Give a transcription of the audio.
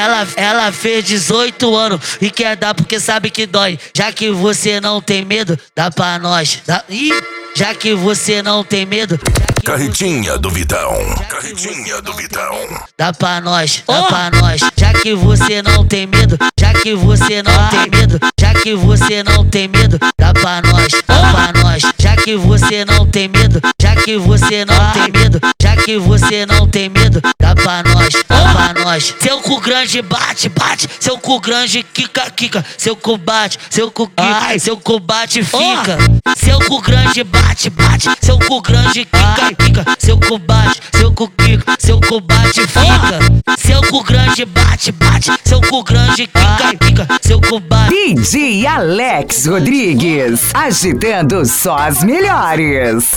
Ela fez 18 anos e quer dar porque sabe que dói. Já que você não tem medo, dá pra nós. Já que você não tem medo. Carretinha do Vitão. Carretinha do Vitão. Dá pra nós, dá pra nós. Já que você não tem medo, já que você não tem medo, já que você não tem medo, dá pra nós, dá pra nós. Já que você não tem medo, já que você não tem medo, já que você não tem medo, dá pra nós, dá pra nós. Seu cu grande bate, bate, seu cu grande quica, quica, seu cu bate, seu cu quica, seu cu bate fica. Seu cu grande bate, bate, seu cu grande quica, quica, seu cu bate, seu cu quica, seu cu bate fica. Seu cu grande bate, bate, seu cu grande quica, quica, seu cu bate. DJ Alex Rodrigues, agitando só as melhores.